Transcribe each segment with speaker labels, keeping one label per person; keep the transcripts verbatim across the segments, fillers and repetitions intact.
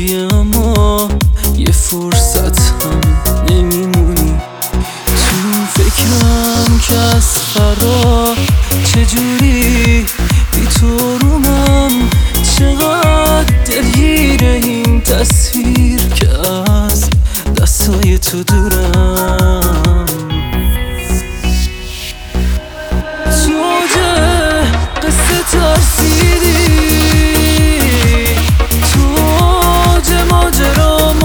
Speaker 1: میگی اما یه فرصت هم نمیمونی. تو فکرم که از فرا چجوری بی تو رو من، چقدر دلگیر این تصویر که از دستای تو دورم. تو اوج قصه ترسیدی، تو اوج ماجرا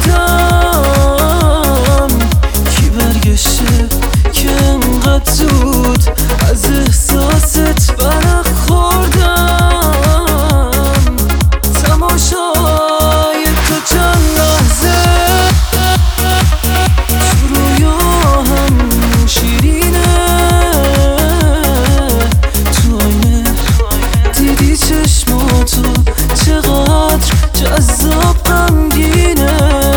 Speaker 1: مردم. کی برگشته که انقدر زود از احساست برق خوردم. تماشای تو چند لحظه تو رویا هم شیرینه. تو آینه دیدی چشماتو چقدر جذاب غمگینه.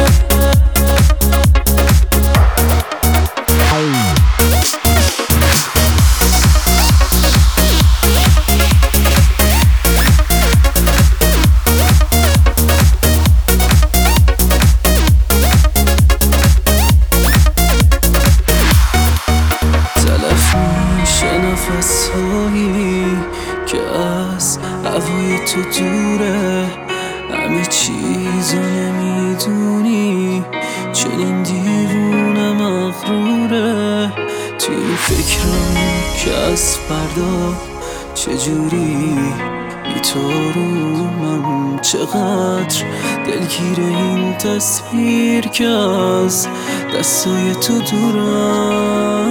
Speaker 1: نفس‌هایی که از هوای تو دوره، همه چیزو نمیدونی، چنین دیوونه مغروره. توی فکرم که از فردا چجوری بی تو رو من، چقدر دلگیر این تصویر که از دستای تو دورم.